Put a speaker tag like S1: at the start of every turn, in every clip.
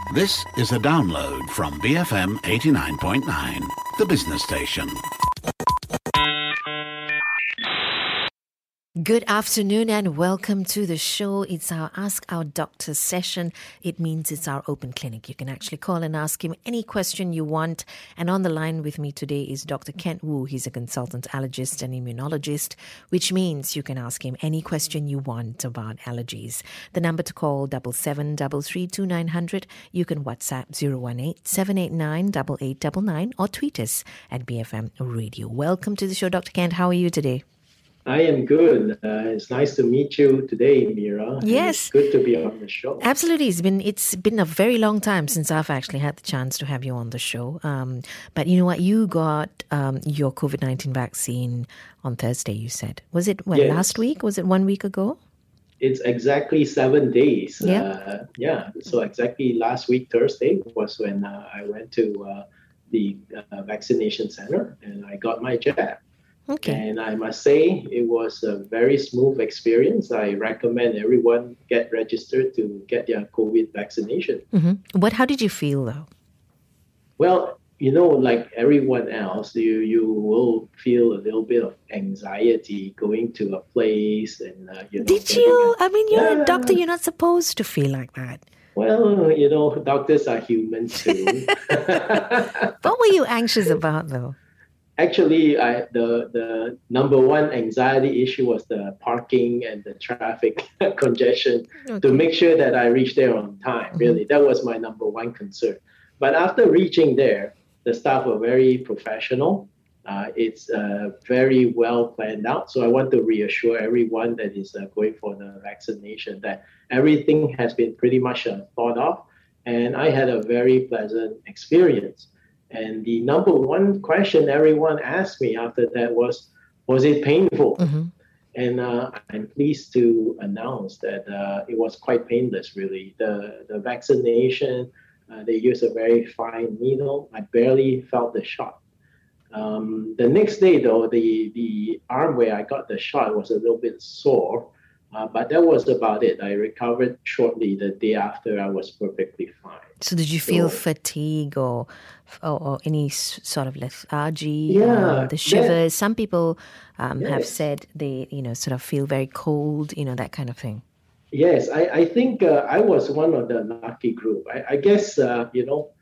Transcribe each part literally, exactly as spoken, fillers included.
S1: This is a download from B F M eighty-nine point nine, the business station.
S2: Good afternoon and welcome to the show. It's our Ask Our Doctor session. It means it's our open clinic. You can actually call and ask him any question you want. And on the line with me today is Doctor Kent Woo. He's a consultant allergist and immunologist, which means you can ask him any question you want about allergies. The number to call, double seven double three two nine hundred. You can WhatsApp zero one eight seven eight nine eight eight nine nine or tweet us at B F M Radio. Welcome to the show, Doctor Kent. How are you today?
S3: I am good. Uh, it's nice to meet you today, Mira.
S2: Yes.
S3: It's good to be on the show.
S2: Absolutely. It's been it's been a very long time since I've actually had the chance to have you on the show. Um, but you know what? You got um, your COVID nineteen vaccine on Thursday, you said. Was it when,
S3: Yes.
S2: last week? Was it one week ago?
S3: It's exactly seven days.
S2: Yeah.
S3: Uh, yeah. So exactly last week, Thursday, was when uh, I went to uh, the uh, vaccination center and I got my jab.
S2: Okay.
S3: And I must say, it was a very smooth experience. I recommend everyone get registered to get their COVID vaccination.
S2: Mm-hmm. What? How did you feel, though?
S3: Well, you know, like everyone else, you you will feel a little bit of anxiety going to a place and uh, you know.
S2: Did
S3: getting
S2: you?
S3: a-
S2: I mean, you're
S3: Yeah.
S2: a doctor. You're not supposed to feel like that.
S3: Well, you know, doctors are human too.
S2: What were you anxious about, though?
S3: Actually, I, the the number one anxiety issue was the parking and the traffic congestion
S2: Okay.
S3: to make sure that I reach there on time. Really, that was my number one concern. But after reaching there, the staff were very professional. Uh, it's uh, very well planned out. So I want to reassure everyone that is uh, going for the vaccination that everything has been pretty much uh, thought of, and I had a very pleasant experience. And the number one question everyone asked me after that was, was it painful?
S2: Mm-hmm.
S3: And uh, I'm pleased to announce that uh, it was quite painless, really. The, the vaccination, uh, they used a very fine needle. I barely felt the shot. Um, the next day, though, the, the arm where I got the shot was a little bit sore, uh, but that was about it. I recovered shortly. The day after, I was perfectly fine.
S2: So did you feel
S3: So-
S2: fatigue or, or or any s- sort of lethargy?
S3: Yeah,
S2: um, the shivers. Some people um, have
S3: Yes.
S2: said they, you know, sort of feel very cold. You know, that kind of thing.
S3: Yes, I, I think uh, I was one of the lucky group. I, I guess, uh, you know,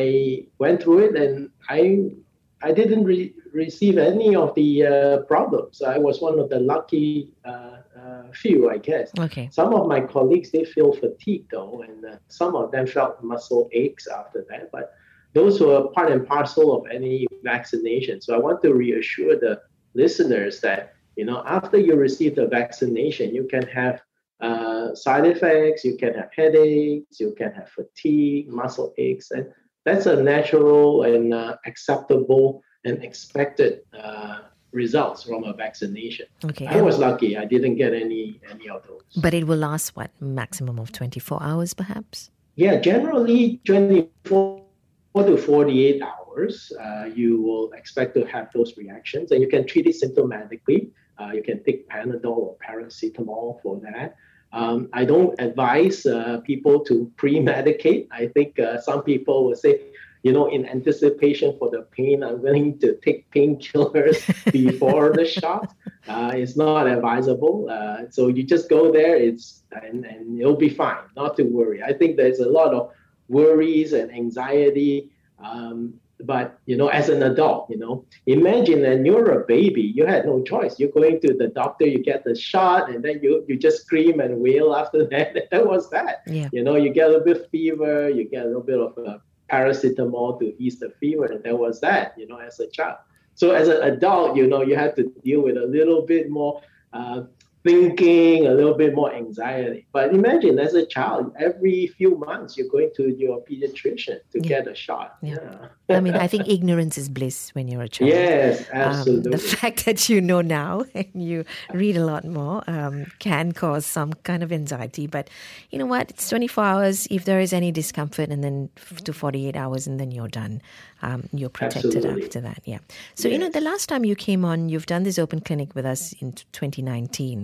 S3: I went through it and I I didn't re- receive any of the uh, problems. I was one of the lucky uh, uh, few, I guess.
S2: Okay.
S3: Some of my colleagues, they feel fatigued though, and uh, some of them felt muscle aches after that. But those were part and parcel of any vaccination. So I want to reassure the listeners that, you know, after you receive the vaccination, you can have uh, side effects, you can have headaches, you can have fatigue, muscle aches, and that's a natural and uh, acceptable and expected uh, results from a vaccination.
S2: Okay.
S3: I was lucky; I didn't get any any of those.
S2: But it will last what, maximum of twenty-four hours, perhaps?
S3: Yeah, generally twenty-four to forty-eight hours, uh, you will expect to have those reactions, and you can treat it symptomatically. Uh, you can take Panadol or paracetamol for that. Um, I don't advise uh, people to pre-medicate. I think uh, some people will say, you know, in anticipation for the pain, I'm willing to take painkillers before the shot. Uh, it's not advisable. Uh, so you just go there, it's and, and it'll be fine. Not to worry. I think there's a lot of worries and anxiety. Um, but, you know, as an adult, you know, imagine that you're a baby. You had no choice. You're going to the doctor, you get the shot, and then you, you just scream and wail after that. That was that.
S2: Yeah.
S3: You know, you get a little bit of fever, you get a little bit of uh, paracetamol to ease the fever, and that was that, you know, as a child. So as an adult, you know, you have to deal with a little bit more uh, thinking, a little bit more anxiety. But imagine as a child, every few months, you're going to your pediatrician to
S2: Yeah.
S3: get a shot.
S2: Yeah. I mean, I think ignorance is bliss when you're a child.
S3: Yes,
S2: Um,
S3: absolutely.
S2: the fact that you know now and you read a lot more um, can cause some kind of anxiety. But you know what? It's twenty-four hours. If there is any discomfort, and then f- to forty-eight hours, and then you're done. Um, you're protected
S3: Absolutely.
S2: after that. Yeah. So, you know,
S3: Yes.
S2: the last time you came on, you've done this open clinic with us in twenty nineteen.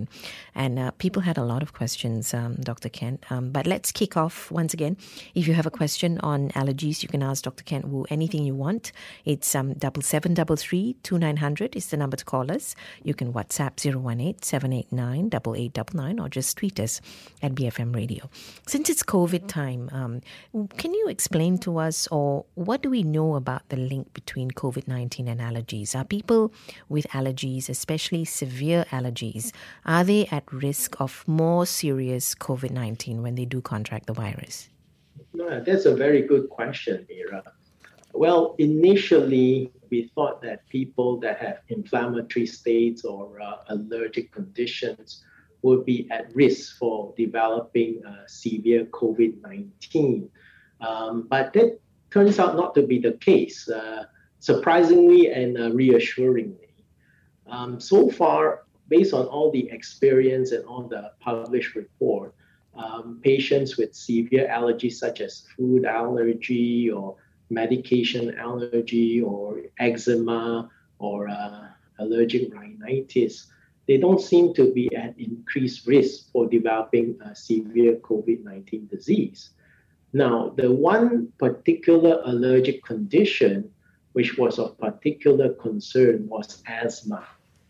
S2: session. And uh, people had a lot of questions, um, Doctor Kent. Um, but let's kick off once again. If you have a question on allergies, you can ask Doctor Kent Woo anything you want. It's um, double seven double three two nine hundred is the number to call us. You can WhatsApp zero one eight seven eight nine eight eight nine nine or just tweet us at B F M Radio. Since it's COVID time, um, can you explain to us, or what do we know about the link between COVID nineteen and allergies? Are people with allergies, especially severe allergies, are they at risk of more serious COVID nineteen when they do contract the virus?
S3: No, that's a very good question, Mira. Well, initially, we thought that people that have inflammatory states or uh, allergic conditions would be at risk for developing uh, severe COVID nineteen. Um, but that turns out not to be the case, uh, surprisingly and uh, reassuringly. Um, so far, based on all the experience and all the published report, um, patients with severe allergies such as food allergy or medication allergy or eczema or uh, allergic rhinitis, they don't seem to be at increased risk for developing a severe COVID nineteen disease. Now, the one particular allergic condition which was of particular concern was asthma.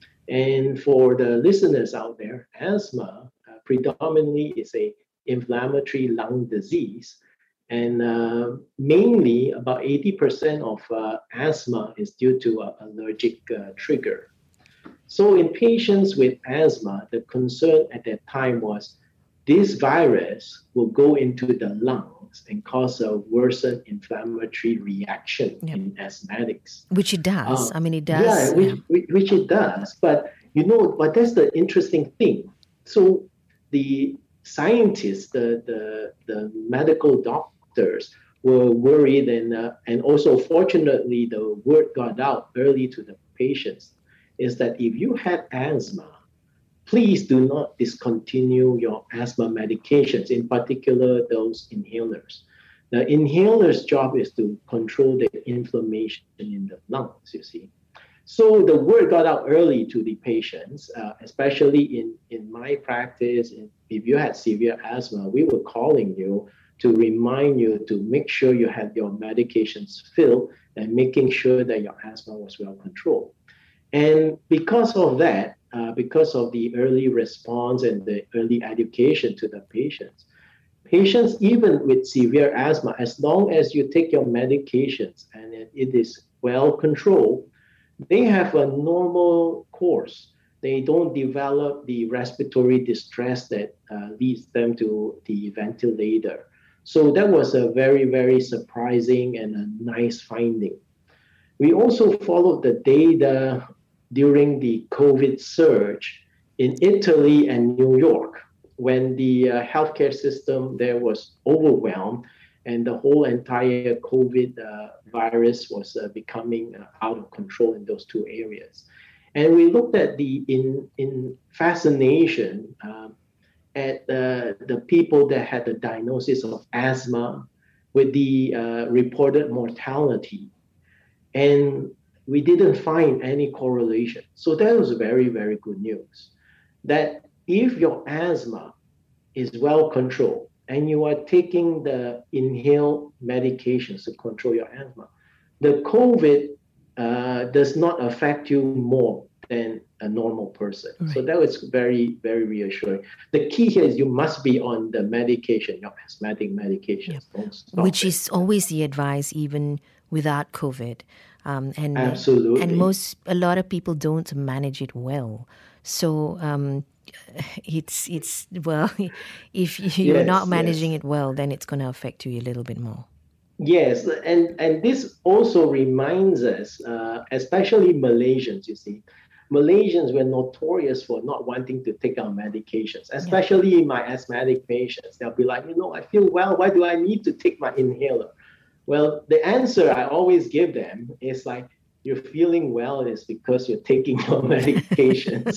S3: And for the listeners out there, asthma uh, predominantly is a inflammatory lung disease. And uh, mainly about eighty percent of uh, asthma is due to an allergic uh, trigger. So in patients with asthma, the concern at that time was this virus will go into the lungs and cause a worsened inflammatory reaction yep. in asthmatics.
S2: Which it does. Uh, I mean, it does.
S3: Yeah, which, yeah. which it does. But, you know, but that's the interesting thing. So the scientists, the, the, the medical doctors were worried, and, uh, and also fortunately, the word got out early to the patients, is that if you had asthma, please do not discontinue your asthma medications, in particular those inhalers. The inhaler's job is to control the inflammation in the lungs, you see. So the word got out early to the patients, uh, especially in, in my practice. If you had severe asthma, we were calling you to remind you to make sure you had your medications filled and making sure that your asthma was well controlled. And because of that, Uh, because of the early response and the early education to the patients. Patients, even with severe asthma, as long as you take your medications and it, it is well controlled, they have a normal course. They don't develop the respiratory distress that uh, leads them to the ventilator. So that was a very, very surprising and a nice finding. We also followed the data during the COVID surge in Italy and New York, when the uh, healthcare system there was overwhelmed and the whole entire COVID uh, virus was uh, becoming uh, out of control in those two areas. And we looked at the in, in fascination uh, at uh, the people that had the diagnosis of asthma with the uh, reported mortality. And we didn't find any correlation. So that was very, very good news. That if your asthma is well controlled and you are taking the inhaled medications to control your asthma, the COVID uh, does not affect you more than a normal person. Right. So that was very, very reassuring. The key here is you must be on the medication, your asthmatic medications.
S2: Yep. Don't stop Which it. Is always the advice, even without COVID. Um, and
S3: Absolutely.
S2: And most, a lot of people don't manage it well. So um, it's, it's well, if you're yes, not managing yes. it well, then it's going to affect you a little bit more.
S3: Yes, and, and this also reminds us, uh, especially Malaysians, you see, Malaysians were notorious for not wanting to take our medications, especially yeah. my asthmatic patients. They'll be like, you know, I feel well, why do I need to take my inhaler? Well, the answer I always give them is like, you're feeling well is because you're taking your medications.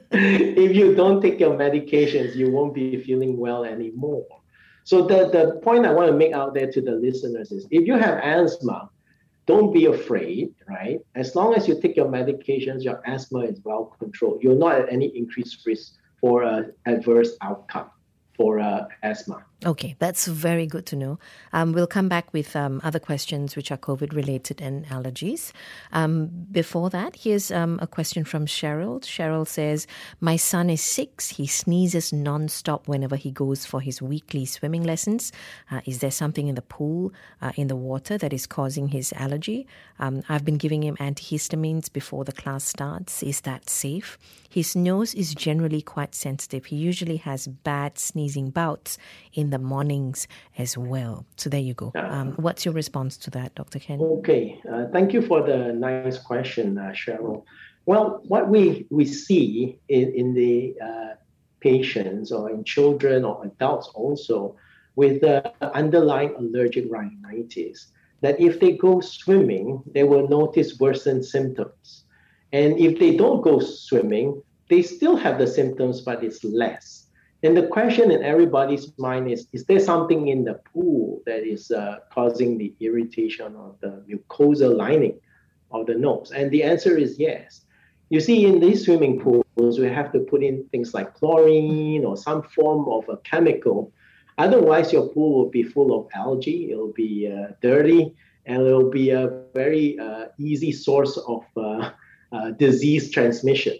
S3: If you don't take your medications, you won't be feeling well anymore. So the, the point I want to make out there to the listeners is, if you have asthma, don't be afraid, right? As long as you take your medications, your asthma is well controlled. You're not at any increased risk for an adverse outcome for uh, asthma.
S2: Okay, that's very good to know. Um, we'll come back with um, other questions which are COVID-related and allergies. Um, before that, here's um, a question from Cheryl. Cheryl says, my son is six. He sneezes non-stop whenever he goes for his weekly swimming lessons. Uh, is there something in the pool, uh, in the water that is causing his allergy? Um, I've been giving him antihistamines before the class starts. Is that safe? His nose is generally quite sensitive. He usually has bad sneezing bouts in the mornings as well. So there you go. Um, what's your response to that, Doctor Ken?
S3: Okay, uh, thank you for the nice question, uh, Cheryl. Well, what we, we see in, in the uh, patients or in children or adults also with the underlying allergic rhinitis, that if they go swimming, they will notice worsened symptoms. And if they don't go swimming, they still have the symptoms, but it's less. And the question in everybody's mind is, is there something in the pool that is uh, causing the irritation of the mucosal lining of the nose? And the answer is yes. You see, in these swimming pools, we have to put in things like chlorine or some form of a chemical. Otherwise, your pool will be full of algae, it'll be uh, dirty, and it'll be a very uh, easy source of uh, uh, disease transmission.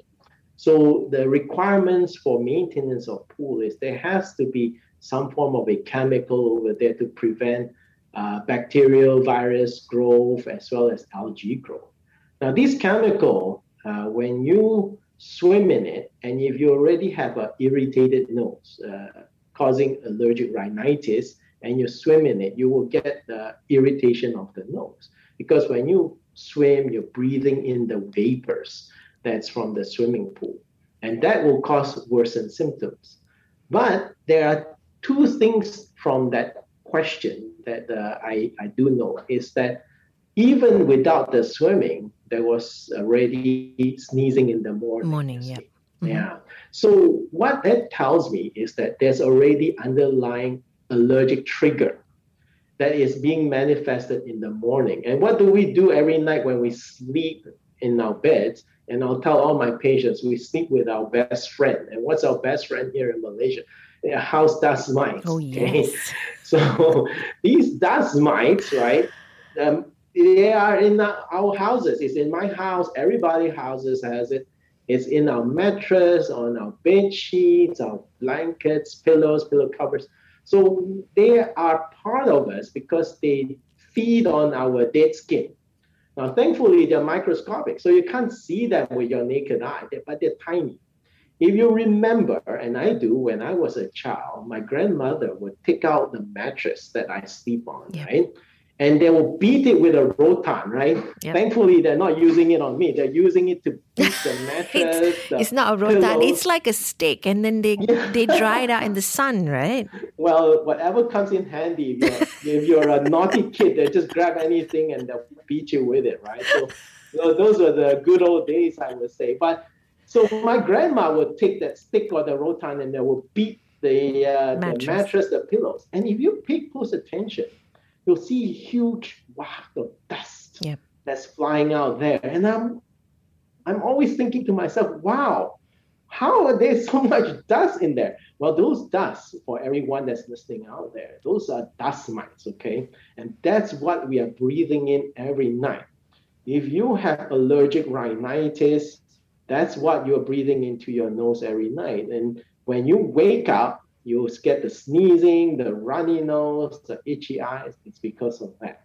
S3: So the requirements for maintenance of pool is there has to be some form of a chemical over there to prevent uh, bacterial virus growth as well as algae growth. Now, this chemical, uh, when you swim in it, and if you already have an irritated nose uh, causing allergic rhinitis, and you swim in it, you will get the irritation of the nose. Because when you swim, you're breathing in the vapors that's from the swimming pool. And that will cause worsened symptoms. But there are two things from that question that uh, I, I do know is that even without the swimming, there was already sneezing in the morning.
S2: Morning, yeah. Mm-hmm.
S3: Yeah. So what that tells me is that there's already underlying allergic trigger that is being manifested in the morning. And what do we do every night when we sleep in our beds? And I'll tell all my patients, we sleep with our best friend. And what's our best friend here in Malaysia? House dust mites.
S2: Oh, yes. Okay?
S3: So these dust mites, right, um, they are in our houses. It's in my house. Everybody's houses has it. It's in our mattress, on our bed sheets, our blankets, pillows, pillow covers. So they are part of us because they feed on our dead skin. Now, thankfully, they're microscopic, so you can't see them with your naked eye, but they're tiny. If you remember, and I do, when I was a child, my grandmother would take out the mattress that I sleep on, yep. right? And they will beat it with a rotan, right? Yep. Thankfully, they're not using it on me. They're using it to beat the mattress.
S2: it's,
S3: the
S2: it's not a rotan.
S3: pillows.
S2: It's like a stick, and then they yeah. they dry it out in the sun, right?
S3: Well, whatever comes in handy. If you're, if you're a naughty kid, they just grab anything and they'll beat you with it, right? So, so those were the good old days, I would say. But so my grandma would take that stick or the rotan and they would beat the, uh, mattress. the mattress, the pillows. And if you pay close attention, you'll see a huge waft of dust yep. that's flying out there. And I'm I'm always thinking to myself, wow, how are there so much dust in there? Well, those dusts, for everyone that's listening out there, those are dust mites, okay? And that's what we are breathing in every night. If you have allergic rhinitis, that's what you're breathing into your nose every night. And when you wake up, you'll get the sneezing, the runny nose, the itchy eyes. It's because of that.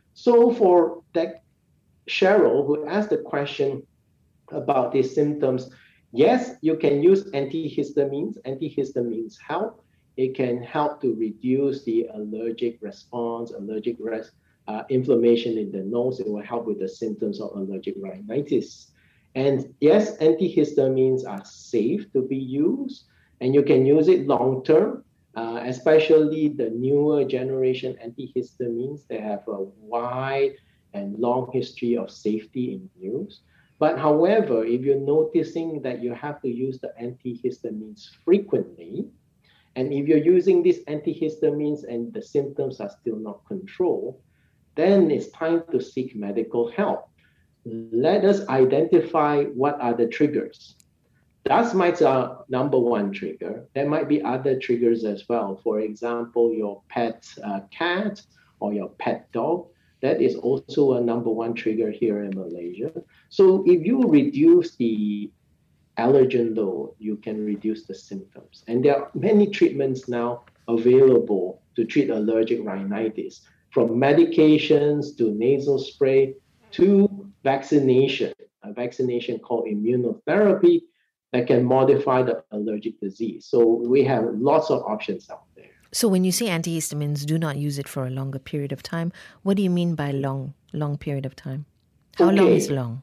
S3: So for that Cheryl who asked the question about these symptoms, yes, you can use antihistamines. Antihistamines help. It can help to reduce the allergic response, allergic res- uh, inflammation in the nose. It will help with the symptoms of allergic rhinitis. And yes, antihistamines are safe to be used. And you can use it long term, uh, especially the newer generation antihistamines. They have a wide and long history of safety in use. But however, if you're noticing that you have to use the antihistamines frequently, and if you're using these antihistamines and the symptoms are still not controlled, then it's time to seek medical help. Let us identify what are the triggers. dust mites are number one trigger. There might be other triggers as well. For example, your pet uh, cat or your pet dog. That is also a number one trigger here in Malaysia. So if you reduce the allergen load, you can reduce the symptoms. And there are many treatments now available to treat allergic rhinitis, from medications to nasal spray to vaccination, a vaccination called immunotherapy that can modify the allergic disease. So we have lots of options out there.
S2: So when you say antihistamines, do not use it for a longer period of time. What do you mean by long, long period of time? How
S3: okay.
S2: long is long?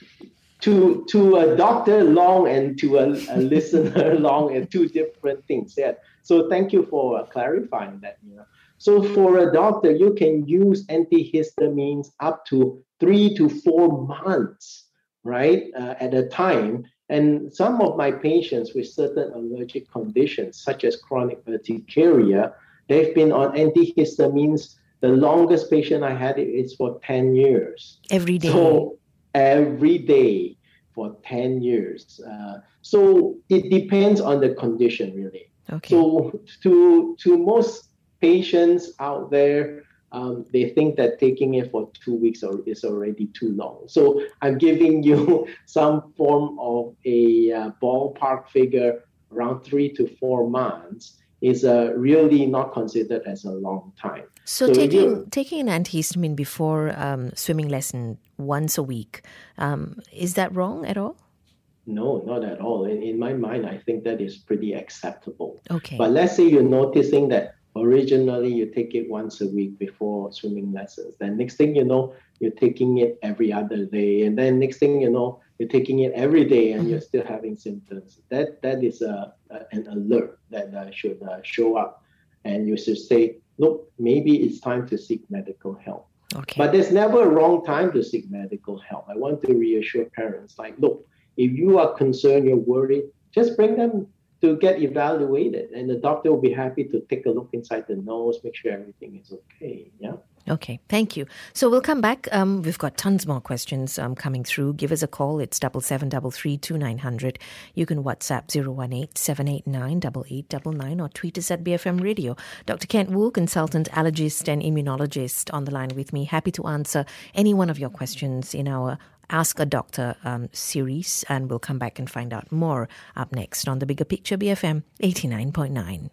S3: To to a doctor, long, and to a, a listener, long, and two different things. Yeah. So thank you for uh, clarifying that. You know. So for a doctor, you can use antihistamines up to three to four months, right, uh, at a time. And some of my patients with certain allergic conditions, such as chronic urticaria, they've been on antihistamines. The longest patient I had is for ten years.
S2: Every day?
S3: So every day for ten years. Uh, so it depends on the condition, really.
S2: Okay.
S3: So to, to most patients out there, Um, they think that taking it for two weeks or is already too long. So I'm giving you some form of a uh, ballpark figure around three to four months is uh, really not considered as a long time.
S2: So, so taking taking an antihistamine before um, swimming lesson once a week, um, is that wrong at all?
S3: No, not at all. In, in my mind, I think that is pretty acceptable.
S2: Okay.
S3: But let's say you're noticing that originally, you take it once a week before swimming lessons. Then next thing you know, you're taking it every other day. And then next thing you know, you're taking it every day and you're still having symptoms. That That is a, a, an alert that uh, should uh, show up. And you should say, look, maybe it's time to seek medical help.
S2: Okay.
S3: But there's never a wrong time to seek medical help. I want to reassure parents, like, look, if you are concerned, you're worried, just bring them to get evaluated, and the doctor will be happy to take a look inside the nose, make sure everything is okay. Yeah.
S2: Okay, thank you. So we'll come back. Um, we've got tons more questions um, coming through. Give us a call. It's double seven double three two nine hundred. You can WhatsApp zero one eight seven eight nine double eight double nine or tweet us at B F M Radio. Doctor Kent Woo, consultant, allergist, and immunologist, on the line with me. Happy to answer any one of your questions in our Ask a Doctor um, series, and we'll come back and find out more up next on The Bigger Picture, B F M eighty-nine point nine.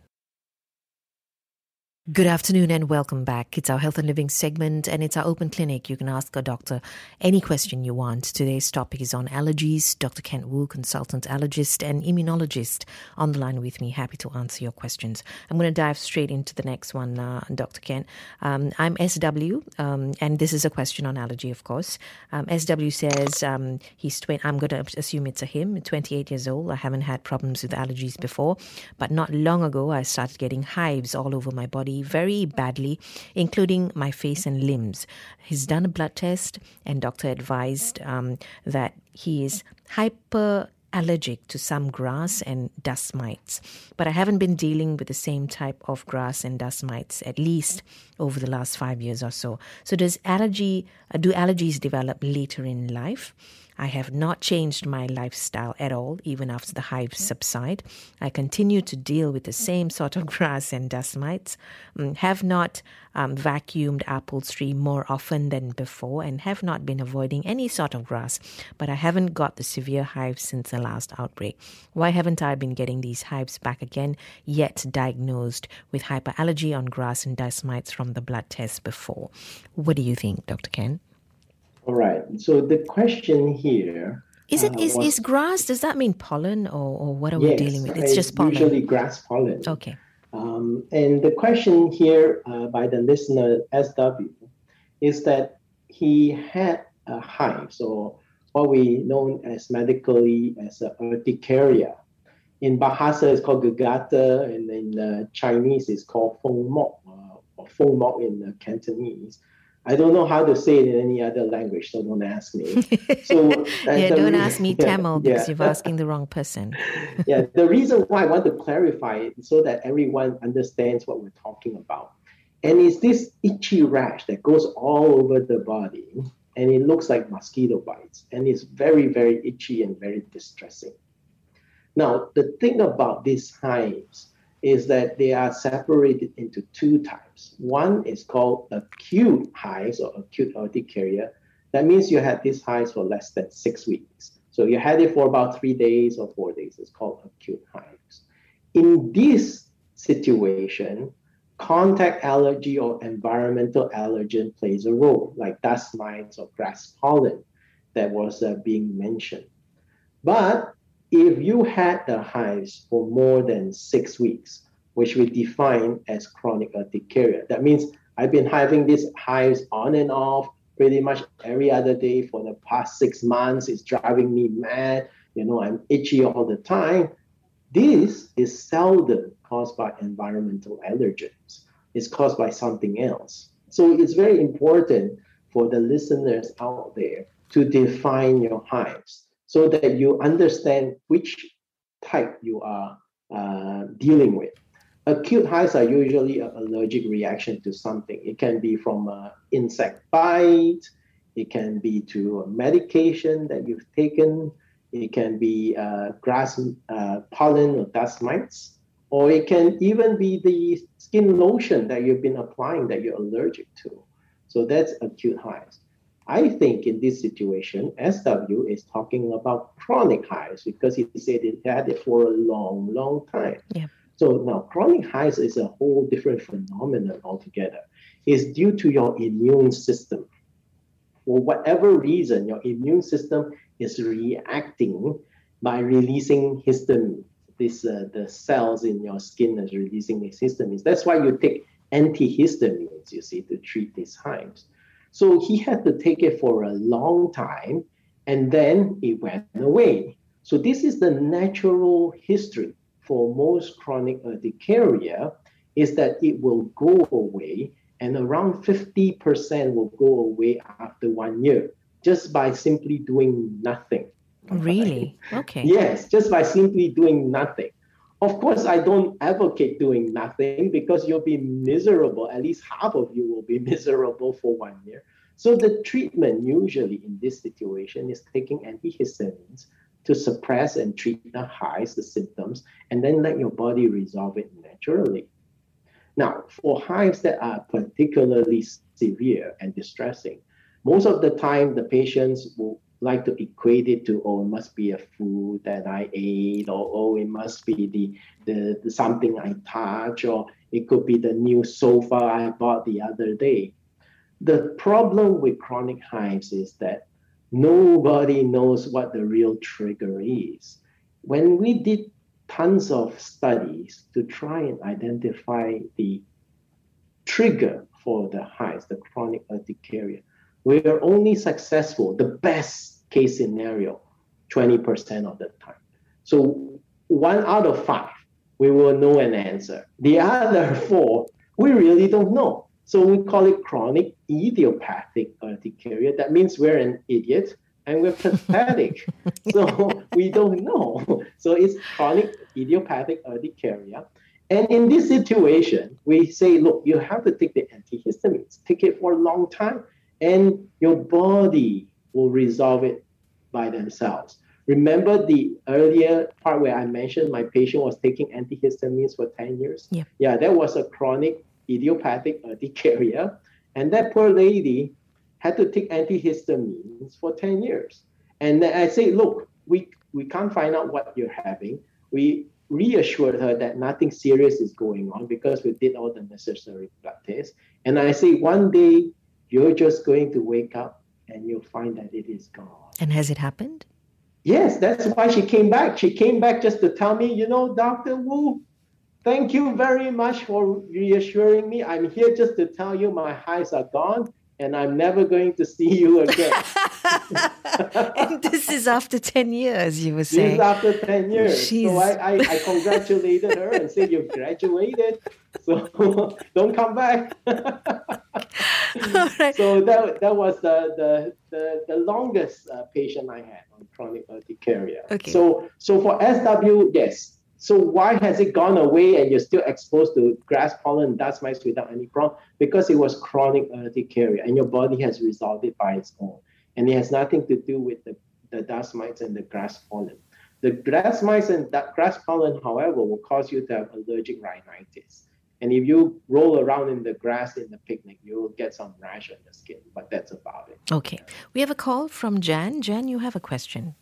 S2: Good afternoon and welcome back. It's our Health and Living segment and it's our open clinic. You can ask a doctor any question you want. Today's topic is on allergies. Doctor Kent Woo, consultant allergist and immunologist, on the line with me. Happy to answer your questions. I'm going to dive straight into the next one, uh, Doctor Kent. Um, I'm S W, um, and this is a question on allergy, of course. Um, S W says um, he's twenty. I'm going to assume it's a him, twenty-eight years old. I haven't had problems with allergies before, but not long ago I started getting hives all over my body, very badly, including my face and limbs. He's done a blood test and doctor advised um, that he is hyperallergic to some grass and dust mites. But I haven't been dealing with the same type of grass and dust mites at least over the last five years or so. So does allergy, uh, do allergies develop later in life? I have not changed my lifestyle at all, even after the hives subside. I continue to deal with the same sort of grass and dust mites, um, have not um, vacuumed upholstery more often than before, and have not been avoiding any sort of grass. But I haven't got the severe hives since the last outbreak. Why haven't I been getting these hives back again, yet diagnosed with hyperallergy on grass and dust mites from the blood test before? What do you think, Doctor Ken?
S3: All right. So the question here
S2: is it
S3: uh,
S2: is,
S3: was,
S2: is grass? Does that mean pollen, or, or what are
S3: yes,
S2: we dealing with? It's,
S3: it's
S2: just pollen.
S3: Usually grass pollen.
S2: Okay.
S3: Um, and the question here uh, by the listener S W is that he had a hive, so what we know as medically as a urticaria. In Bahasa, it's called gagata, and in uh, Chinese, it's called feng mok, uh, or feng mok in uh, Cantonese. I don't know how to say it in any other language, so don't ask me. So uh,
S2: yeah, don't
S3: re-
S2: ask me Tamil because
S3: yeah.
S2: you're asking the wrong person.
S3: Yeah, the reason why I want to clarify it so that everyone understands what we're talking about. And it's this itchy rash that goes all over the body, and it looks like mosquito bites, and it's very, very itchy and very distressing. Now, the thing about these hives is that they are separated into two types. One is called acute hives or acute urticaria. That means you had these hives for less than six weeks. So you had it for about three days or four days. It's called acute hives. In this situation, contact allergy or environmental allergen plays a role, like dust mites or grass pollen that was uh, being mentioned. But if you had the hives for more than six weeks, which we define as chronic urticaria, that means I've been having these hives on and off pretty much every other day for the past six months. It's driving me mad. You know, I'm itchy all the time. This is seldom caused by environmental allergens. It's caused by something else. So it's very important for the listeners out there to define your hives so that you understand which type you are uh, dealing with. Acute hives are usually an allergic reaction to something. It can be from an insect bite. It can be to a medication that you've taken. It can be uh, grass uh, pollen or dust mites. Or it can even be the skin lotion that you've been applying that you're allergic to. So that's acute hives. I think in this situation, S W is talking about chronic hives because he said it had it for a long, long time.
S2: Yeah.
S3: So now chronic hives is a whole different phenomenon altogether. It's due to your immune system. For whatever reason, your immune system is reacting by releasing histamine. This, uh, the cells in your skin is releasing these histamines. That's why you take antihistamines, you see, to treat these hives. So he had to take it for a long time, and then it went away. So this is the natural history for most chronic urticaria, is that it will go away, and around fifty percent will go away after one year, just by simply doing nothing.
S2: Really? Okay.
S3: Yes, just by simply doing nothing. Of course, I don't advocate doing nothing because you'll be miserable. At least half of you will be miserable for one year. So the treatment usually in this situation is taking antihistamines to suppress and treat the hives, the symptoms, and then let your body resolve it naturally. Now, for hives that are particularly severe and distressing, most of the time the patients will like to equate it to, oh, it must be a food that I ate, or oh, it must be the, the, the something I touch, or it could be the new sofa I bought the other day. The problem with chronic hives is that nobody knows what the real trigger is. When we did tons of studies to try and identify the trigger for the hives, the chronic urticaria, we are only successful, the best case scenario, twenty percent of the time. So one out of five, we will know an answer. The other four, we really don't know. So we call it chronic idiopathic urticaria. That means we're an idiot and we're pathetic. So we don't know. So it's chronic idiopathic urticaria. And in this situation, we say, look, you have to take the antihistamines, take it for a long time, and your body will resolve it by themselves. Remember the earlier part where I mentioned my patient was taking antihistamines for ten years?
S2: Yeah.
S3: Yeah, that was a chronic idiopathic urticaria. And that poor lady had to take antihistamines for ten years. And then I say, look, we, we can't find out what you're having. We reassured her that nothing serious is going on because we did all the necessary blood tests. And I say, one day, you're just going to wake up and you'll find that it is gone.
S2: And has it happened?
S3: Yes, that's why she came back. She came back just to tell me, you know, Doctor Wu, thank you very much for reassuring me. I'm here just to tell you my hives are gone and I'm never going to see you again.
S2: And this is after ten years, you were saying.
S3: This is after ten years.
S2: She's...
S3: So I, I, I congratulated her and said, you've graduated, so don't come back.
S2: Right.
S3: So that that was the the the, the longest uh, patient I had on chronic urticaria.
S2: Okay.
S3: So so for S W, yes. So why has it gone away and you're still exposed to grass pollen, dust mites without any problem? Because it was chronic urticaria and your body has resolved it by its own. And it has nothing to do with the, the dust mites and the grass pollen. The grass mice and that grass pollen, however, will cause you to have allergic rhinitis. And if you roll around in the grass in the picnic, you will get some rash on your skin, but that's about it.
S2: Okay. We have a call from Jan. Jan, you have a question.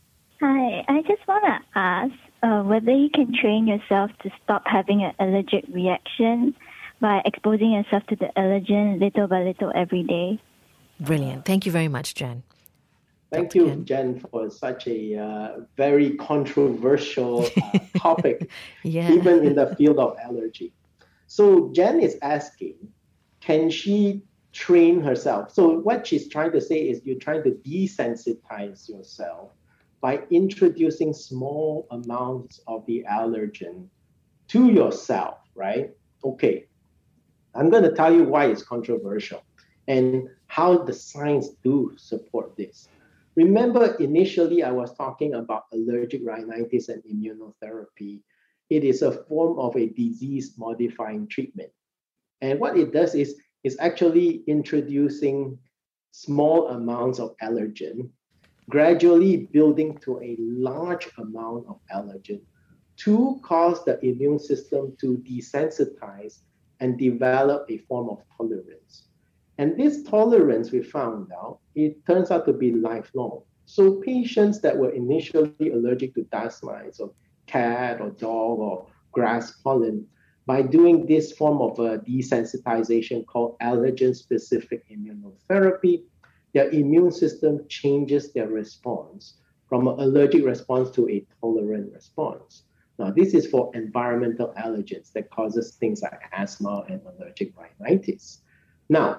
S4: Hi, I just want to ask uh, whether you can train yourself to stop having an allergic reaction by exposing yourself to the allergen little by little every day.
S2: Brilliant. Thank you very much, Jan.
S3: Thank
S2: Doctor
S3: you,
S2: Ken.
S3: Jen, for such a uh, very controversial uh, topic,
S2: Yeah.
S3: even in the field of allergy. So Jen is asking, can she train herself? So what she's trying to say is you're trying to desensitize yourself by introducing small amounts of the allergen to yourself, right? Okay, I'm going to tell you why it's controversial and how the science do support this. Remember, initially I was talking about allergic rhinitis and immunotherapy. It is a form of a disease-modifying treatment. And what it does is, is actually introducing small amounts of allergen, gradually building to a large amount of allergen to cause the immune system to desensitize and develop a form of tolerance. And this tolerance, we found out, it turns out to be lifelong. So patients that were initially allergic to dust mites or cat or dog or grass pollen, by doing this form of a desensitization called allergen-specific immunotherapy, their immune system changes their response from an allergic response to a tolerant response. Now, this is for environmental allergens that causes things like asthma and allergic rhinitis. Now,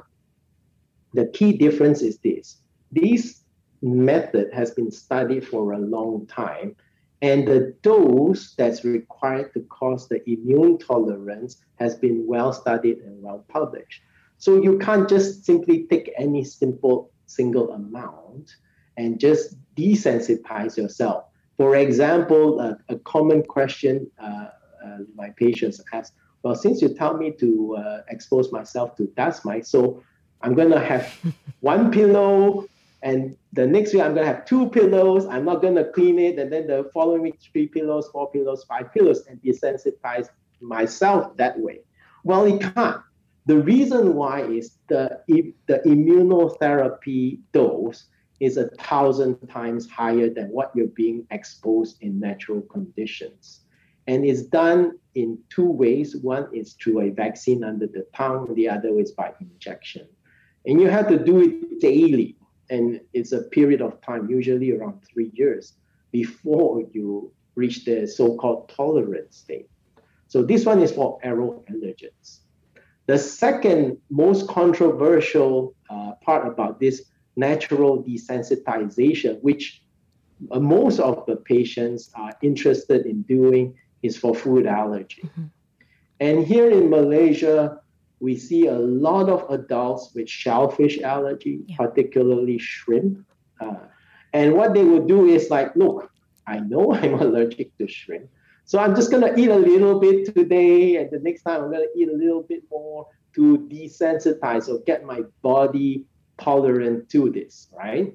S3: the key difference is this. This method has been studied for a long time, and the dose that's required to cause the immune tolerance has been well studied and well published. So you can't just simply take any simple single amount and just desensitize yourself. For example, uh, a common question uh, uh, my patients ask, well, since you tell me to uh, expose myself to dust mites, so I'm going to have one pillow, and the next week I'm going to have two pillows. I'm not going to clean it. And then the following week, three pillows, four pillows, five pillows, and desensitize myself that way. Well, it can't. The reason why is the, the immunotherapy dose is a thousand times higher than what you're being exposed in natural conditions. And it's done in two ways. One is through a vaccine under the tongue, the other is by injection. And you have to do it daily. And it's a period of time, usually around three years, before you reach the so-called tolerance state. So this one is for aero allergens. The second most controversial uh, part about this natural desensitization, which uh, most of the patients are interested in doing, is for food allergy. Mm-hmm. And here in Malaysia, we see a lot of adults with shellfish allergy, yeah. particularly shrimp. Uh, and what they would do is like, look, I know I'm allergic to shrimp, so I'm just going to eat a little bit today, and the next time I'm going to eat a little bit more to desensitize or get my body tolerant to this, right?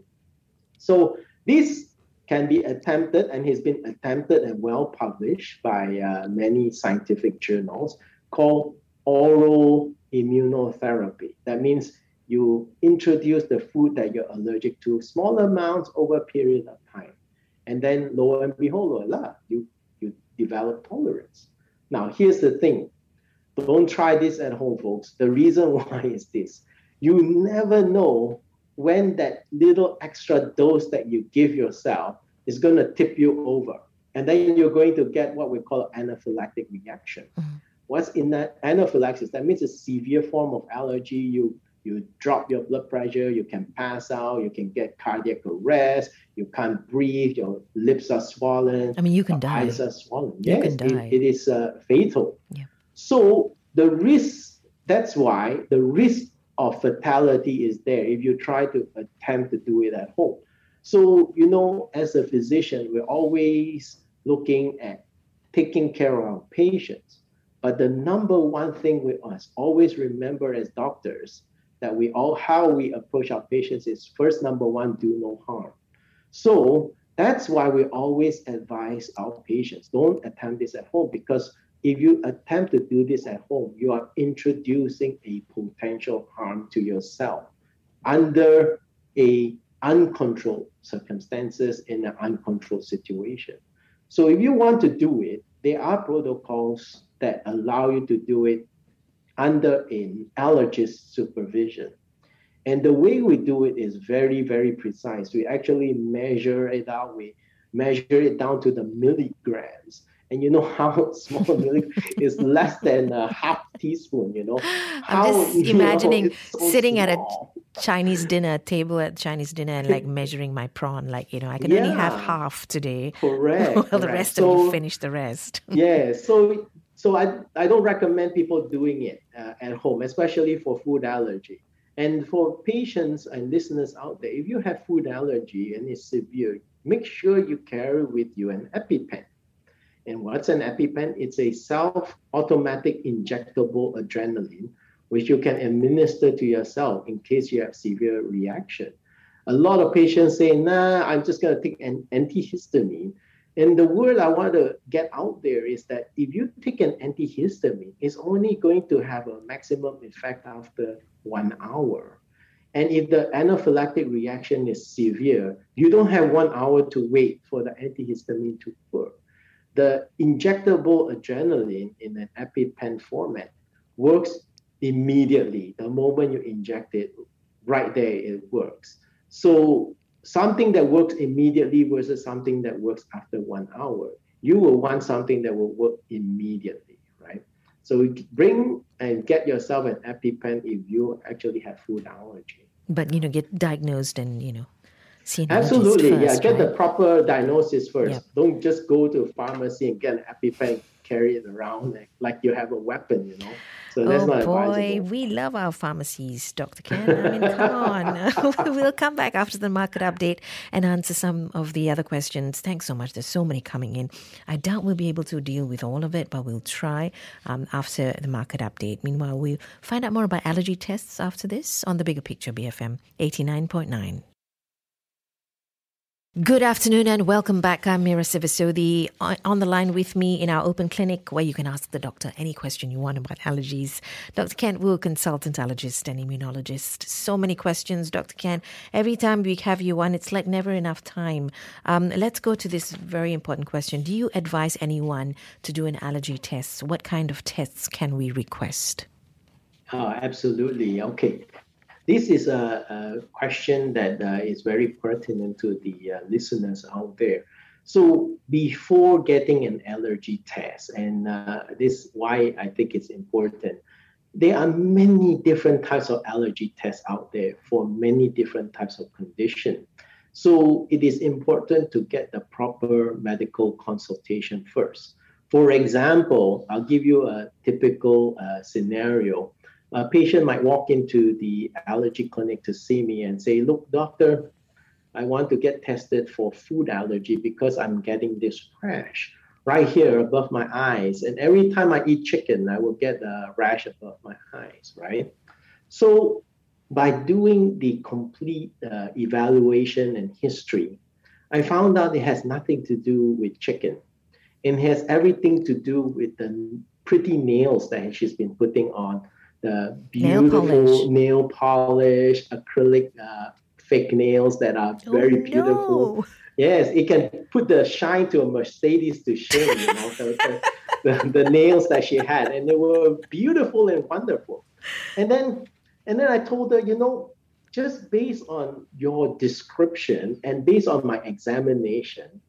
S3: So this can be attempted, and has been attempted and well published by uh, many scientific journals, called oral immunotherapy. That means you introduce the food that you're allergic to, small amounts over a period of time. And then lo and behold, voila, you, you develop tolerance. Now, here's the thing. Don't try this at home, folks. The reason why is this. You never know when that little extra dose that you give yourself is going to tip you over. And then you're going to get what we call an anaphylactic reaction. Mm-hmm. What's in that anaphylaxis? That means a severe form of allergy. You you drop your blood pressure, you can pass out, you can get cardiac arrest, you can't breathe, your lips are swollen.
S2: I mean, you can
S3: your
S2: die.
S3: Eyes are swollen.
S2: You
S3: yes,
S2: can die.
S3: It, it is uh, fatal.
S2: Yeah.
S3: So the risk, that's why the risk of fatality is there if you try to attempt to do it at home. So, you know, as a physician, we're always looking at taking care of our patients. But the number one thing we must always remember as doctors, that we all, how we approach our patients is first, number one, do no harm. So That's why we always advise our patients, don't attempt this at home, because if you attempt to do this at home, you are introducing a potential harm to yourself under a uncontrolled circumstances in an uncontrolled situation. So if you want to do it, there are protocols that allow you to do it under an allergist supervision. And the way we do it is very, very precise. We actually measure it out. We measure it down to the milligrams. And you know how small a milligram is, less than a half teaspoon, you know. How,
S2: I'm just imagining
S3: you know, so
S2: sitting
S3: small.
S2: at a Chinese dinner table at Chinese dinner and like measuring my prawn, like, you know, I can
S3: Yeah.
S2: only have half today.
S3: Correct.
S2: Well, the
S3: correct.
S2: rest
S3: so,
S2: of you finish the rest.
S3: yeah, so so I, I don't recommend people doing it uh, at home, especially for food allergy. And for patients and listeners out there, if you have food allergy and it's severe, make sure you carry with you an EpiPen. And what's an EpiPen? It's a self-automatic injectable adrenaline, which you can administer to yourself in case you have severe reaction. A lot of patients say, nah, I'm just going to take an antihistamine. And the word I want to get out there is that if you take an antihistamine, it's only going to have a maximum effect after one hour. And if the anaphylactic reaction is severe, you don't have one hour to wait for the antihistamine to work. The injectable adrenaline in an EpiPen format works immediately. The moment you inject it, right there, it works. So something that works immediately versus something that works after one hour, you will want something that will work immediately, right? So bring and get yourself an EpiPen if you actually have food allergy.
S2: But, you know, get diagnosed and, you know, see an
S3: Absolutely,
S2: allergist
S3: yeah.
S2: first,
S3: Get
S2: right?
S3: the proper diagnosis first.
S2: Yep.
S3: Don't just go to a pharmacy and get an EpiPen, carry it around like, like you have a weapon, you know. So that's
S2: oh
S3: not
S2: boy,
S3: advisable.
S2: we love our pharmacies, Doctor Ken. I mean, come on. We'll come back after the market update and answer some of the other questions. Thanks so much. There's so many coming in. I doubt we'll be able to deal with all of it, but we'll try um, after the market update. Meanwhile, we'll find out more about allergy tests after this on The Bigger Picture, B F M eighty-nine point nine. Good afternoon and welcome back. I'm Mira Sivasodi. On the line with me in our open clinic where you can ask the doctor any question you want about allergies. Doctor Kent Wu, consultant allergist and immunologist. So many questions, Doctor Kent. Every time we have you on, it's like never enough time. Um, let's go to this very important question. Do you advise anyone to do an allergy test? What kind of tests can we request?
S3: Oh, absolutely. Okay. This is a, a question that uh, is very pertinent to the uh, listeners out there. So before getting an allergy test, and uh, this is why I think it's important, there are many different types of allergy tests out there for many different types of conditions. So it is important to get the proper medical consultation first. For example, I'll give you a typical uh, scenario. A patient might walk into the allergy clinic to see me and say, look, doctor, I want to get tested for food allergy because I'm getting this rash right here above my eyes. And every time I eat chicken, I will get a rash above my eyes, right? So by doing the complete uh, evaluation and history, I found out it has nothing to do with chicken. It has everything to do with the pretty nails that she's been putting on. The beautiful
S2: Nail polish,
S3: nail polish acrylic uh, fake nails that are very
S2: oh,
S3: beautiful.
S2: No.
S3: Yes, it can put the shine to a Mercedes to shame, you know, the, the, the, the nails that she had. And they were beautiful and wonderful. And then, and then I told her, you know, just based on your description and based on my examination,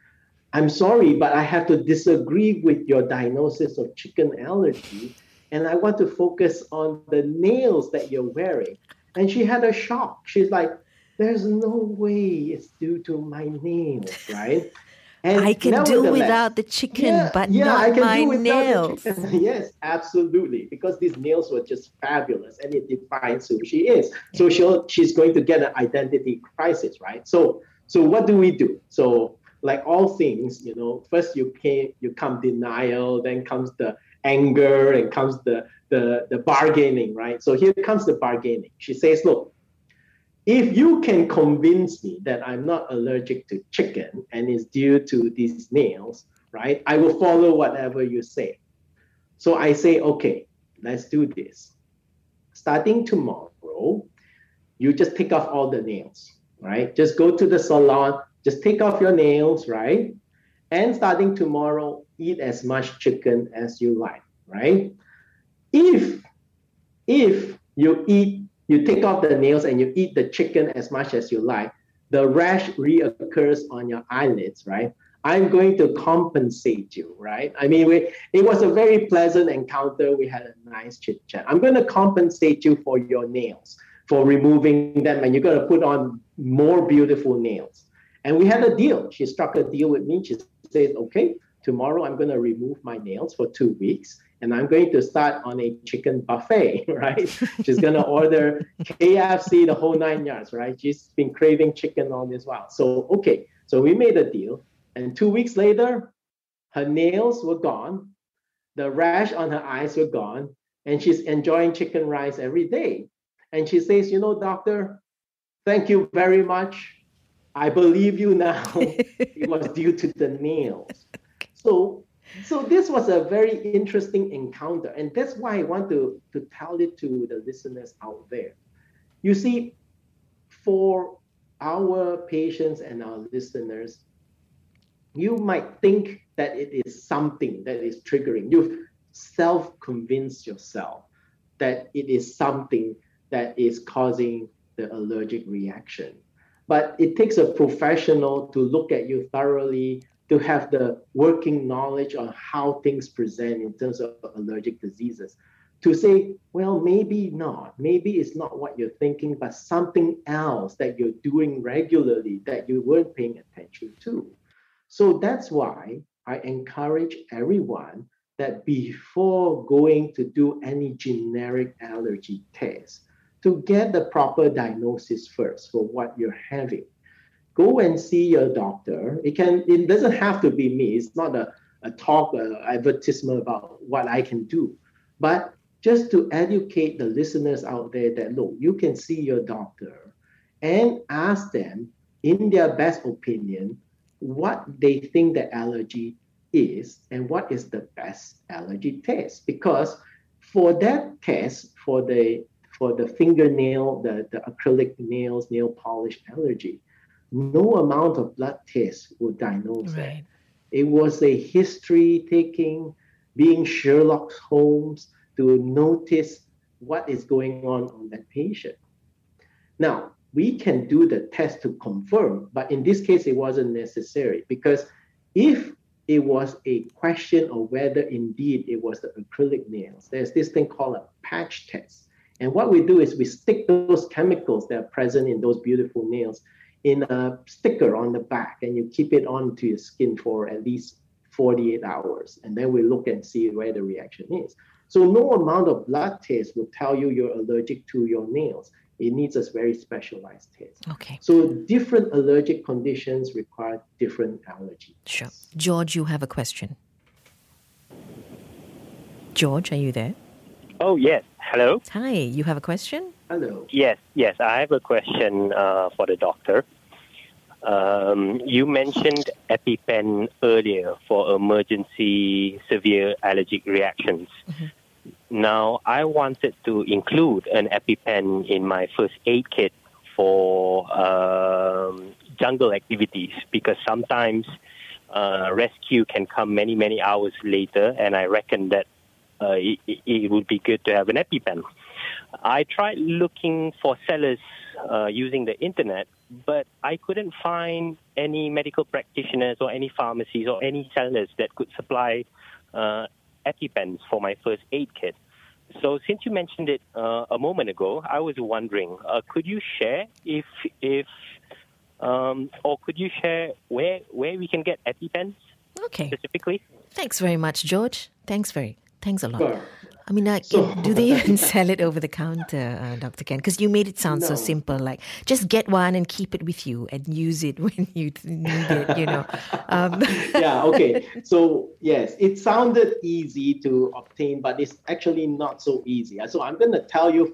S3: I'm sorry, but I have to disagree with your diagnosis of chicken allergy. And I want to focus on the nails that you're wearing. And she had a shock. She's like, there's no way it's due to my nails, right? And
S2: I can do without the chicken,
S3: yeah,
S2: but
S3: yeah,
S2: not
S3: I can
S2: my
S3: do without
S2: nails.
S3: The chicken. Yes, absolutely. Because these nails were just fabulous and it defines who she is. So she'll, she's going to get an identity crisis, right? So, so what do we do? So like all things, you know, first you came, you come denial, then comes the anger and comes the, the, the bargaining, right? So here comes the bargaining. She says, look, if you can convince me that I'm not allergic to chicken and it's due to these nails, right, I will follow whatever you say. So I say, okay, let's do this. Starting tomorrow, you just take off all the nails, right? Just go to the salon, just take off your nails, right? And starting tomorrow, eat as much chicken as you like, right? If, if you eat, you take off the nails and you eat the chicken as much as you like, the rash reoccurs on your eyelids, right? I'm going to compensate you, right? I mean, we, it was a very pleasant encounter. We had a nice chit chat. I'm going to compensate you for your nails, for removing them, and you're going to put on more beautiful nails. And we had a deal. She struck a deal with me. She said, okay, tomorrow I'm going to remove my nails for two weeks. And I'm going to start on a chicken buffet, right? She's going to order K F C, the whole nine yards, right? She's been craving chicken all this while. So, okay, so we made a deal. And two weeks later, her nails were gone. The rash on her eyes were gone. And she's enjoying chicken rice every day. And she says, you know, doctor, thank you very much. I believe you now. It was due to the nails. So, so this was a very interesting encounter. And that's why I want to, to tell it to the listeners out there. You see, for our patients and our listeners, you might think that it is something that is triggering. You've self-convinced yourself that it is something that is causing the allergic reaction. But it takes a professional to look at you thoroughly, to have the working knowledge on how things present in terms of allergic diseases, to say, well, maybe not. Maybe it's not what you're thinking, but something else that you're doing regularly that you weren't paying attention to. So that's why I encourage everyone that before going to do any generic allergy test, to get the proper diagnosis first for what you're having. Go and see your doctor. It can. It doesn't have to be me. It's not a, a talk, a advertisement about what I can do. But just to educate the listeners out there that, look, you can see your doctor and ask them, in their best opinion, what they think the allergy is and what is the best allergy test. Because for that test, for the for the fingernail, the, the acrylic nails, nail polish allergy, no amount of blood tests will diagnose
S2: right.
S3: that. It was a history taking, being Sherlock Holmes to notice what is going on on that patient. Now, we can do the test to confirm, but in this case, it wasn't necessary, because if it was a question of whether indeed it was the acrylic nails, there's this thing called a patch test. And what we do is we stick those chemicals that are present in those beautiful nails in a sticker on the back, and you keep it onto your skin for at least forty-eight hours. And then we look and see where the reaction is. So no amount of blood test will tell you you're allergic to your nails. It needs a very specialized test.
S2: Okay.
S3: So different allergic conditions require different allergy tests.
S2: Sure. George, you have a question. George, are you there?
S5: Oh, yes. Hello?
S2: Hi, you have a question?
S3: Hello.
S5: Yes, yes. I have a question uh, for the doctor. Um, you mentioned EpiPen earlier for emergency severe allergic reactions. Mm-hmm. Now, I wanted to include an EpiPen in my first aid kit for um, jungle activities, because sometimes uh, rescue can come many, many hours later, and I reckon that uh, it, it would be good to have an EpiPen. I tried looking for sellers uh, using the internet, but I couldn't find any medical practitioners or any pharmacies or any sellers that could supply uh, EpiPens for my first aid kit. So since you mentioned it uh, a moment ago, I was wondering, uh, could you share if, if um, or could you share where where we can get EpiPens
S2: okay.
S5: specifically?
S2: Thanks very much, George. Thanks very, thanks a lot.
S3: Sure.
S2: I mean, like,
S3: So-
S2: do they even sell it over the counter, uh, Doctor Ken? Because you made it sound so
S3: No.
S2: simple, like just get one and keep it with you and use it when you need it, you know. Um,
S3: Yeah, okay. So yes, it sounded easy to obtain, but it's actually not so easy. So I'm going to tell you first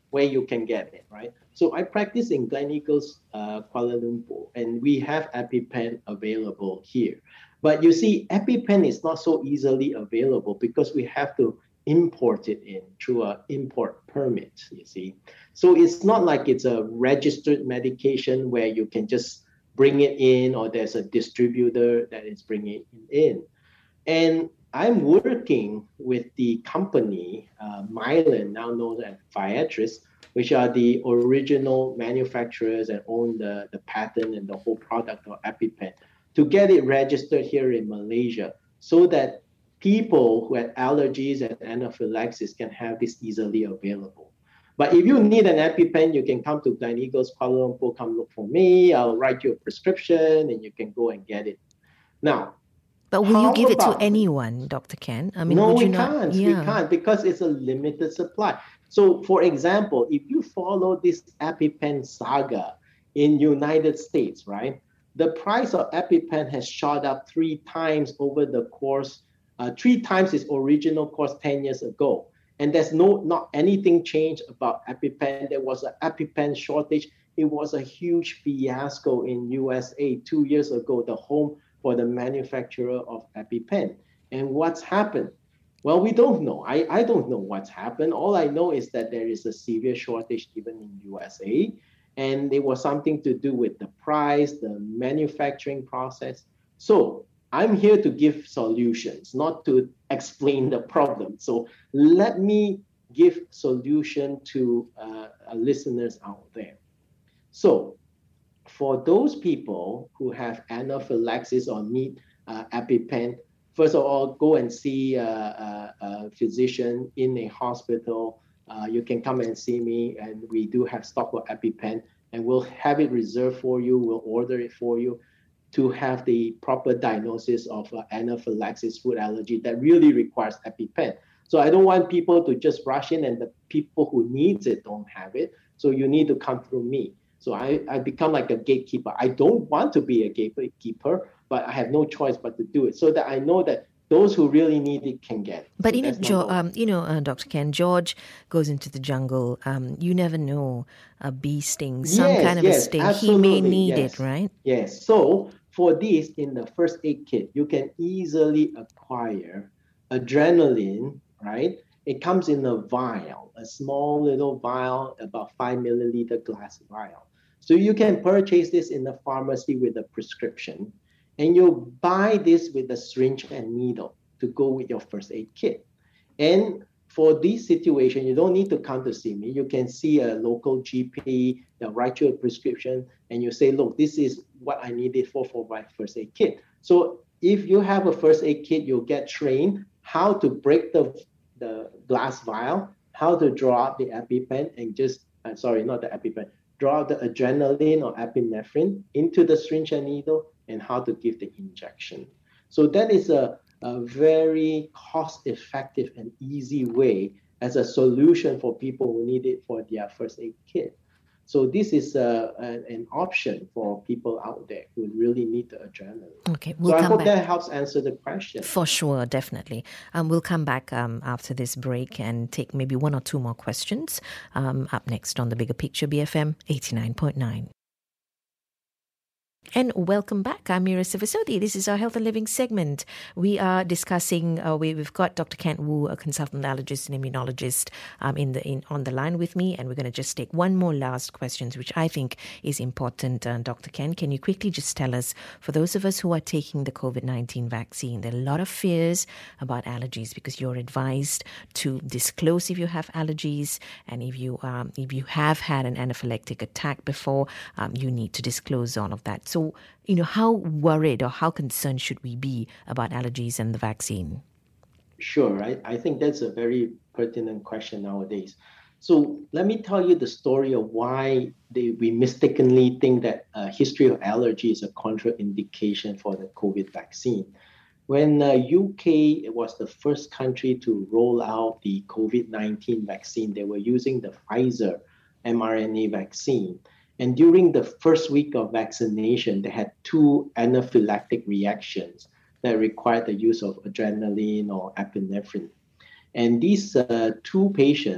S3: where you can get it, right? So I practice in Gleneagles, uh, Kuala Lumpur, and we have EpiPen available here. But you see, EpiPen is not so easily available because we have to import it in through an import permit, you see. So it's not like it's a registered medication where you can just bring it in or there's a distributor that is bringing it in. And I'm working with the company, uh, Mylan, now known as Viatris, which are the original manufacturers and own the, the patent and the whole product of EpiPen, to get it registered here in Malaysia so that people who have allergies and anaphylaxis can have this easily available. But if you need an EpiPen, you can come to Gleneagles, Kuala Lumpur, come look for me. I'll write you a prescription and you can go and get it. Now,
S2: but will you give it to
S3: about,
S2: anyone, Doctor Ken? I mean,
S3: no,
S2: would you
S3: we
S2: not?
S3: can't.
S2: Yeah.
S3: We can't because it's a limited supply. So, for example, if you follow this EpiPen saga in United States, right, the price of EpiPen has shot up three times over the course, uh, three times its original cost ten years ago. And there's no not anything changed about EpiPen. There was an EpiPen shortage. It was a huge fiasco in U S A two years ago, the home for the manufacturer of EpiPen. And what's happened? Well, we don't know. I, I don't know what's happened. All I know is that there is a severe shortage even in U S A. And it was something to do with the price, the manufacturing process. So I'm here to give solutions, not to explain the problem. So let me give solution to uh, listeners out there. So for those people who have anaphylaxis or need uh, EpiPen, first of all, go and see a, a, a physician in a hospital. Uh, you can come and see me, and we do have stock of EpiPen, and we'll have it reserved for you. We'll order it for you to have the proper diagnosis of uh, anaphylaxis food allergy that really requires EpiPen. So I don't want people to just rush in and the people who needs it don't have it. So you need to come through me. So I, I become like a gatekeeper. I don't want to be a gatekeeper, but I have no choice but to do it so that I know that those who really need it can get it.
S2: But
S3: so
S2: you know, jo- um, you know, uh, Doctor Ken, George goes into the jungle. Um, you never know, a bee sting, some
S3: yes,
S2: kind of
S3: yes,
S2: a sting.
S3: Absolutely,
S2: he may need
S3: yes.
S2: it, right?
S3: Yes. So for this, in the first aid kit, you can easily acquire adrenaline, right? It comes in a vial, a small little vial, about five milliliter glass vial. So you can purchase this in the pharmacy with a prescription. And you buy this with a syringe and needle to go with your first aid kit. And for this situation, you don't need to come to see me. You can see a local G P, they'll write you a prescription, and you say, look, this is what I need it for for my first aid kit. So if you have a first aid kit, you'll get trained how to break the, the glass vial, how to draw out the EpiPen, and just, uh, sorry, not the EpiPen, draw out the adrenaline or epinephrine into the syringe and needle, and how to give the injection. So that is a, a very cost-effective and easy way as a solution for people who need it for their first aid kit. So this is a, a, an option for people out there who really need the adrenaline.
S2: Okay, we'll
S3: so I
S2: come
S3: hope
S2: back.
S3: that helps answer the question.
S2: For sure, definitely. Um, we'll come back um, after this break and take maybe one or two more questions um, up next on The Bigger Picture, B F M eighty-nine point nine. And welcome back. I'm Mira Sivasodi. This is our Health and Living segment. We are discussing, uh, we, we've got Doctor Kent Woo, a consultant allergist and immunologist, um, in the in, on the line with me. And we're going to just take one more last question, which I think is important. Uh, Doctor Ken, can you quickly just tell us, for those of us who are taking the COVID nineteen vaccine, there are a lot of fears about allergies because you're advised to disclose if you have allergies. And if you, um, if you have had an anaphylactic attack before, um, you need to disclose all of that. So, you know, how worried or how concerned should we be about allergies and the vaccine?
S3: Sure. I, I think that's a very pertinent question nowadays. So let me tell you the story of why they, we mistakenly think that a history of allergy is a contraindication for the COVID vaccine. When uh, U K was the first country to roll out the COVID nineteen vaccine, they were using the Pfizer mRNA vaccine. And during the first week of vaccination, they had two anaphylactic reactions that required the use of adrenaline or epinephrine. And these uh, two patients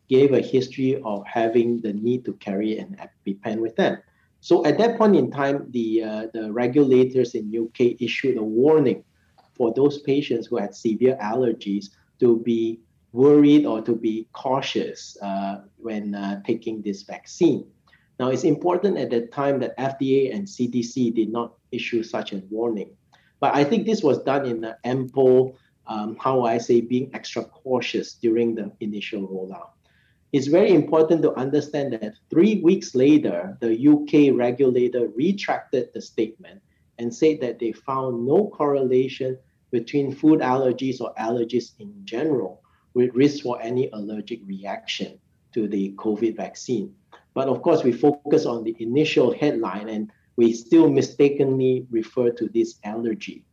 S3: gave a history of having the need to carry an EpiPen with them. So at that point in time, the, uh, the regulators in U K issued a warning for those patients who had severe allergies to be worried or to be cautious uh, when uh, taking this vaccine. Now, it's important at that time that F D A and C D C did not issue such a warning. But I think this was done in an ample, um, how I say, being extra cautious during the initial rollout. It's very important to understand that three weeks later, the U K regulator retracted the statement and said that they found no correlation between food allergies or allergies in general with risk for any allergic reaction to the COVID vaccine. But of course, we focus on the initial headline and we still mistakenly refer to this allergy.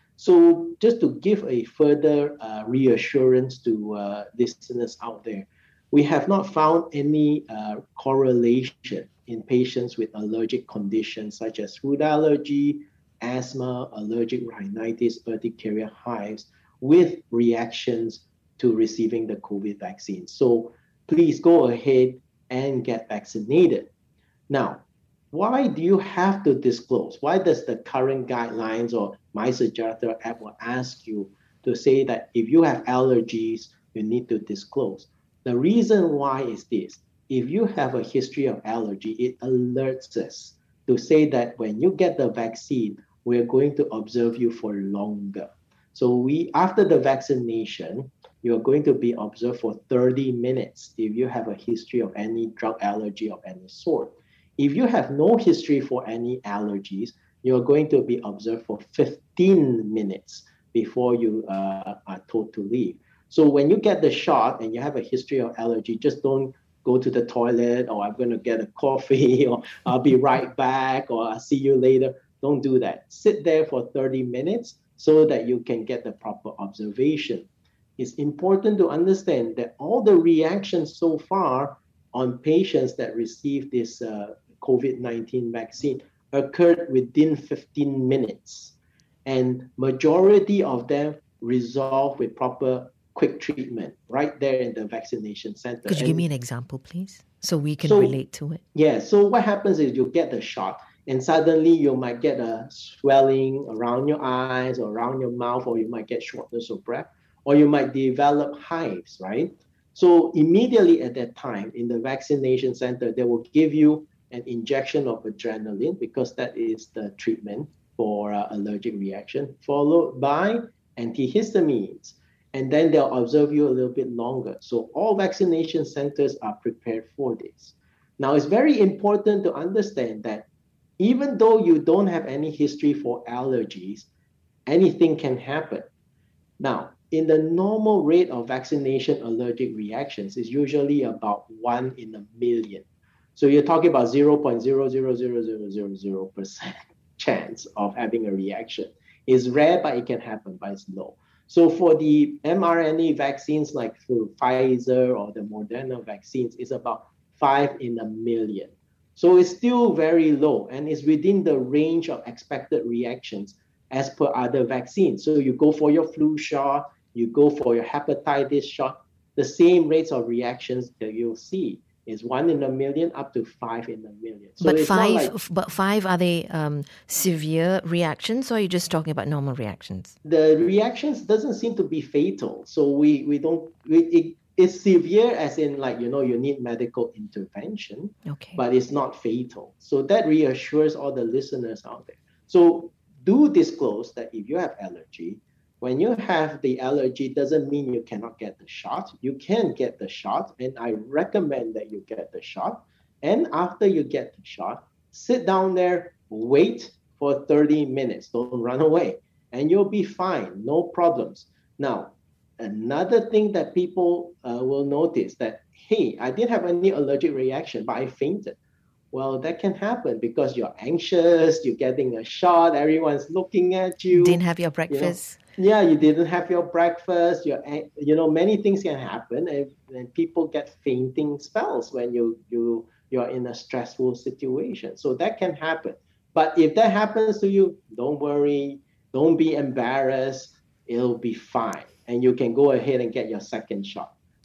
S3: So just to give a further uh, reassurance to uh, listeners out there, we have not found any uh, correlation in patients with allergic conditions such as food allergy, asthma, allergic rhinitis, urticaria hives with reactions to receiving the COVID vaccine. So please go ahead and get vaccinated. Now, why do you have to disclose? Why does the current guidelines or My Sejahtera app will ask you to say that if you have allergies, you need to disclose? The reason why is this. If you have a history of allergy, it alerts us to say that when you get the vaccine, we're going to observe you for longer. So we, after the vaccination, you're going to be observed for thirty minutes if you have a history of any drug allergy of any sort. If you have no history for any allergies, you're going to be observed for fifteen minutes before you uh, are told to leave. So when you get the shot and you have a history of allergy, just don't go to the toilet or I'm going to get a coffee or I'll be right back or I'll see you later. Don't do that. Sit there for thirty minutes so that you can get the proper observation. It's important to understand that all the reactions so far on patients that received this uh, COVID nineteen vaccine occurred within fifteen minutes. And majority of them resolved with proper quick treatment right there in the vaccination center.
S2: Could you
S3: and
S2: give me an example, please, so we can
S3: so,
S2: relate to it?
S3: Yeah, so what happens is you get the shot and suddenly you might get a swelling around your eyes or around your mouth, or you might get shortness of breath, or you might develop hives, right? So immediately at that time in the vaccination center, they will give you an injection of adrenaline because that is the treatment for uh, allergic reaction, followed by antihistamines. And then they'll observe you a little bit longer. So all vaccination centers are prepared for this. Now, it's very important to understand that even though you don't have any history for allergies, anything can happen. Now, in the normal rate of vaccination allergic reactions is usually about one in a million. So you're talking about zero point zero zero zero zero zero zero percent chance of having a reaction. It's rare, but it can happen, but it's low. So for the mRNA vaccines like through Pfizer or the Moderna vaccines, it's about five in a million. So it's still very low and it's within the range of expected reactions as per other vaccines. So you go for your flu shot, you go for your hepatitis shot, the same rates of reactions that you'll see is one in a million up to five in a million. So
S2: but
S3: it's
S2: five,
S3: not like,
S2: but five, are they um, severe reactions, or are you just talking about normal reactions?
S3: the reactions doesn't seem to be fatal. So we, we don't, we, it, it's severe as in like, you know, you need medical intervention,
S2: Okay.
S3: but it's not fatal. So that reassures all the listeners out there. So do disclose that if you have allergy, when you have the allergy, doesn't mean you cannot get the shot. You can get the shot, and I recommend that you get the shot. And after you get the shot, sit down there, wait for thirty minutes. Don't run away, and you'll be fine. No problems. Now, another thing that people uh, will notice that, hey, I didn't have any allergic reaction, but I fainted. Well, that can happen because you're anxious, you're getting a shot, everyone's looking at you.
S2: Didn't have your breakfast.
S3: You know, yeah, you didn't have your breakfast. You're, you know, many things can happen, and, and people get fainting spells when you you you're in a stressful situation. So that can happen. But if that happens to you, don't worry, don't be embarrassed. It'll be fine, and you can go ahead and get your second shot.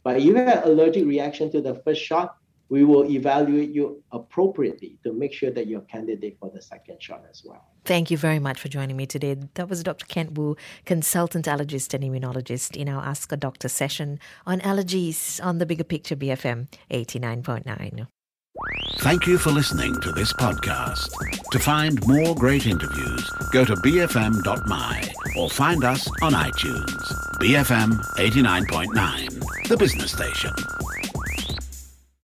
S3: But if you have allergic reaction to the first shot, we will evaluate you appropriately to make sure that you're a candidate for the second shot as well.
S2: Thank you very much for joining me today. That was Doctor Kent Woo, consultant allergist and immunologist, in our Ask a Doctor session on allergies on the Bigger Picture B F M eighty-nine point nine.
S1: Thank you for listening to this podcast. To find more great interviews, go to b f m dot m y or find us on iTunes. B F M eighty-nine point nine, the business station.